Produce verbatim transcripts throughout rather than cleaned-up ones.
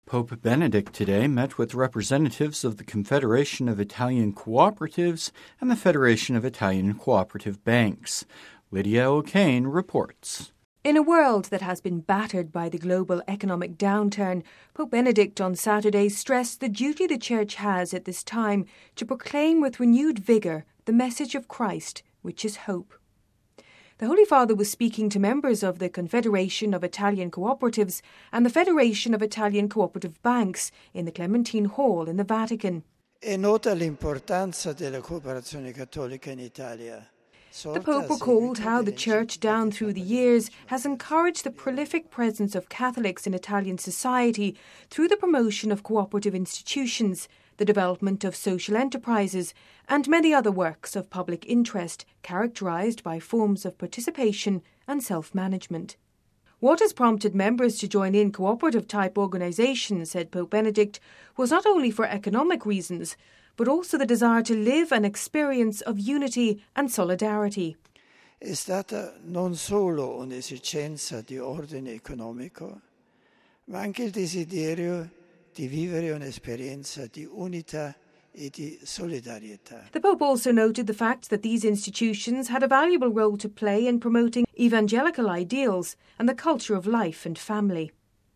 Pope Benedict today met with representatives of the Confederation of Italian Cooperatives and the Federation of Italian Cooperative Banks. Lydia O'Kane reports. In a world that has been battered by the global economic downturn, Pope Benedict on Saturday stressed the duty the Church has at this time to proclaim with renewed vigour the message of Christ, which is hope. The Holy Father was speaking to members of the Confederation of Italian Cooperatives and the Federation of Italian Cooperative Banks in the Clementine Hall in the Vatican. È nota l'importanza della cooperazione cattolica in Italia. The Pope recalled how the Church down through the years has encouraged the prolific presence of Catholics in Italian society through the promotion of cooperative institutions, the development of social enterprises, and many other works of public interest characterised by forms of participation and self-management. What has prompted members to join in cooperative-type organisations, said Pope Benedict, was not only for economic reasons, but also the desire to live an experience of unity and solidarity. È stata non solo un'esigenza di ordine economico, ma anche il desiderio di vivere un'esperienza di unità e di solidarietà. The Pope also noted the fact that these institutions had a valuable role to play in promoting evangelical ideals and the culture of life and family.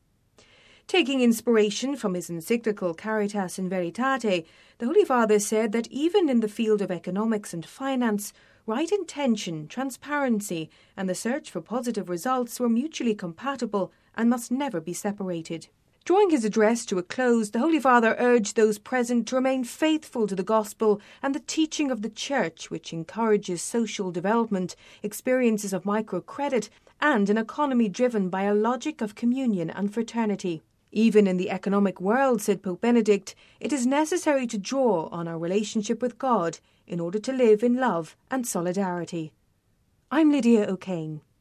Taking inspiration from his encyclical Caritas in Veritate, the Holy Father said that even in the field of economics and finance, right intention, transparency, and the search for positive results were mutually compatible and must never be separated. Drawing his address to a close, the Holy Father urged those present to remain faithful to the Gospel and the teaching of the Church, which encourages social development, experiences of microcredit, and an economy driven by a logic of communion and fraternity. Even in the economic world, said Pope Benedict, it is necessary to draw on our relationship with God in order to live in love and solidarity. I'm Lydia O'Kane.